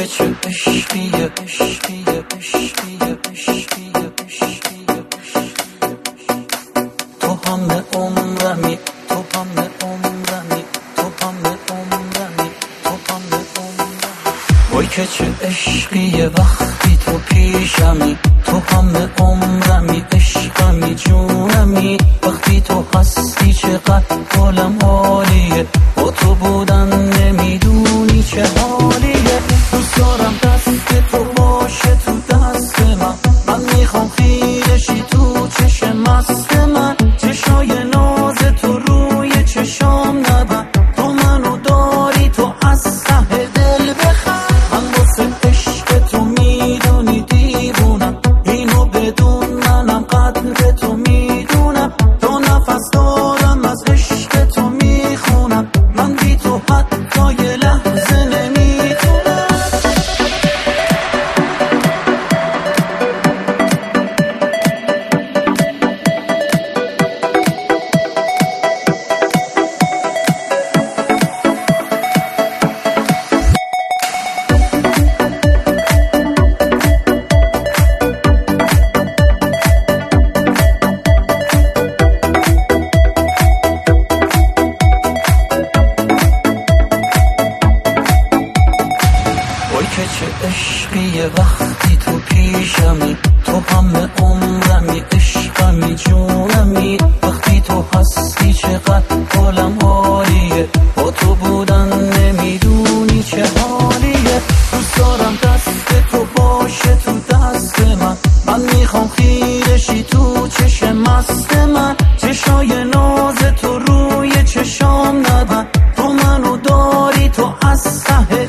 که چه عشقیه عشقیه عشقیه عشقیه عشقیه. تو همه عمرمی، تو همه عمرمی، تو همه عمرمی، تو همه عمرمی. وای که چه عشقیه وقتی تو پیشمی، تو همه عمرمی، عشقمی، جونمی. وقتی تو هستی چقدر حالم عالیه، با تو بودن نمیدونی چه حالیه. دوست دارم دست تو باشه تو دست من میخوام خیرشی تو چشم مست من. چشای ناز تو روی چشام نبر، تو منو داری تو از ته دل بخر. من واسه عشق تو میدونی دیوونم، اینو بدون منم قدر تو میدونم. تا نفس دارم از عشق تو میخونم، من بی تو حتی یه لحظه نمیتونم. که چه عشقیه وقتی تو پیشمی، تو همه عمرمی، عشقمی، جونمی. وقتی تو هستی چقدر حالم عالیه، با تو بودن نمیدونی چه حالیه. دوست دارم دست تو باشه تو دست من میخوام خیرشی تو چشم مست من. چشای ناز تو روی چشام نبر، تو منو داری تو از ته